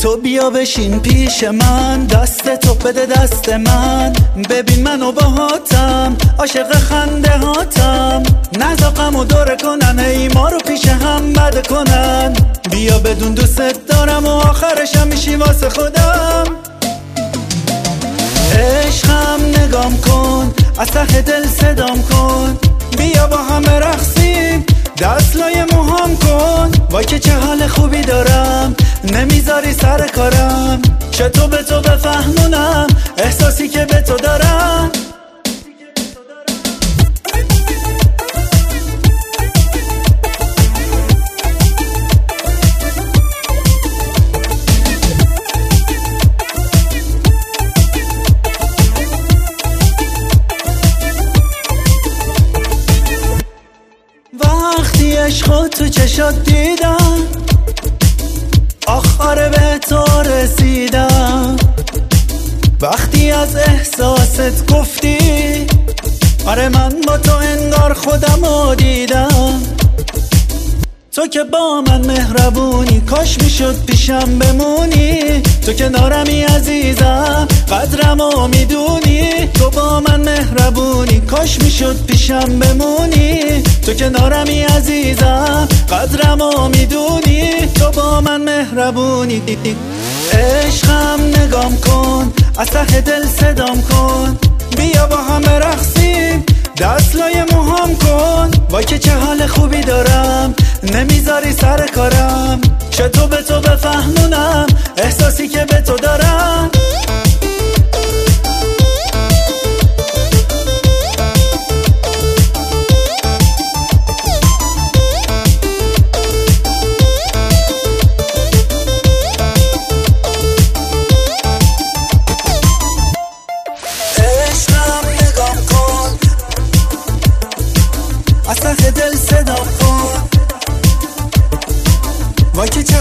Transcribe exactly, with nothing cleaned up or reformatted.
تو بیا بشین پیش من، دست تو بده دست من، ببین منو باهاتم، عاشق خنده هاتم، نزا غمو دوره کنن، ای ما رو پیش هم بد کنن. بیا بدون دوست دارم و آخرشم میشی واسه خودم. عشقم نگام کن، از ته دل صدام کن، بیا با هم برقصیم، دست لای موهام کن. وای که چه حال خوبی دارم، نمیذاری سر کارم، چطور به تو بفهمونم احساسی که به تو دارم. وقتی عشقو تو چشات دیدم، آخر به تو رسیدم. وقتی از احساست گفتی، آره من با تو انگار خودمو دیدم. تو که با من مهربونی، کاش میشد پیشم بمونی. تو کنارمی عزیزم، قدرمو میدونی. تو با من مهربونی، کاش میشد پیشم بمونی. تو کنارمی عزیزم، قدرمو میدونی. تو با من مهربونی. عشقم نگام کن، از ته دل صدام کن، بیا با هم برقصیم، دست لای موهام کن. وای که چه حال خوبی دارم، نمیذاری سر کارم، چطور به تو بفهمونم احساسی که به تو دارم. از ته دل صدا کن، وای که